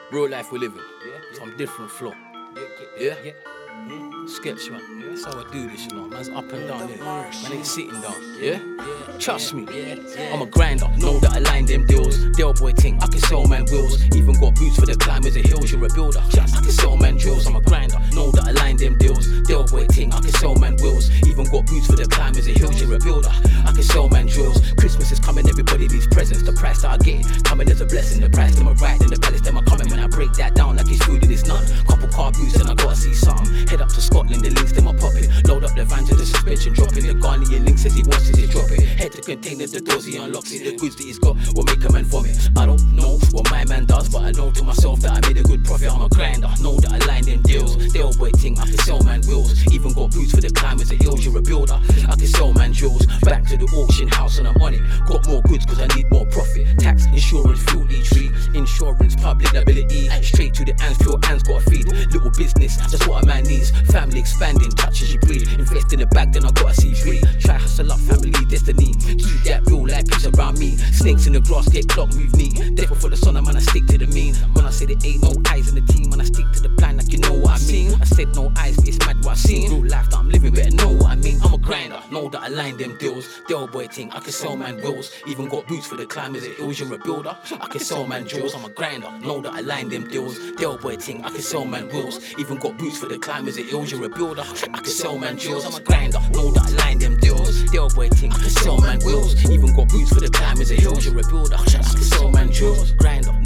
Real life we living. Some different flow. Yeah? Sketch, man. That's how I do this, you know. Man's up and down, yeah. Man ain't sitting down, yeah? Trust me, I'm a grinder. Know that I line them deals. Del boy ting, I can sell man wheels. Even got boots for the climbers and hills. You're a builder. I can sell man drills. I'm a grinder. Know that I line them deals. Del boy ting, I can sell man wheels. Even got boots for the climbers and hills. You're a builder. I can sell man drills. Christmas is coming, everybody needs presents. The price that I get coming as a blessing. The price them a ride in the palace, them a coming when I break that down like it's food and it's none. Couple car boots and I gotta see something. Head up to Scotland, the links them a popping. Load up the van to the suspension, dropping the Ghanaian link says he wants to drop it. Head to container, the doors he unlocks it. The goods that he's got will make a man vomit. I don't know what my man does, but I know to myself that I made a good profit. I'm a grinder, know that I line them deals. Dale boy ting, I can sell man wheels. Even got boots for the climbers and hills. You're a builder, I can sell man drills. Back to the auction house and I'm on it. Got more goods cause I need more profit. Tax, insurance, fuel each week. Insurance, public liability. Straight to the ants, pure ants gotta feed. Little business, that's what a man needs. Family expanding, touch as you breathe. Invest in the bag, then I gotta see free. Try hustle up, family destiny. Keep that real life peace around me. Snakes in the grass, get clocked, move me. Therefore for the sun, man, I stick to the mean. When I say there ain't no eyes in the team, man, I stick to the plan like you know what I mean. I said no eyes, but it's mad what I seen. Real life that I'm living, better know what I mean. I'm a grinder, know that I line them deals. Del boy ting, I can sell man wheels. Even got boots for the climbers and hills. You're a builder, I can sell man drills. I'm a grinder, know that I line them deals. Del boy ting, I can sell man wheels. Even got boots for the climbers and hills. You're a builder, I can sell man drills. I'm a grinder, know that I line them deals. Del boy ting, I can sell man wheels. Even got boots for the climbers and hills. You're a builder, I can sell man drills. Grinder.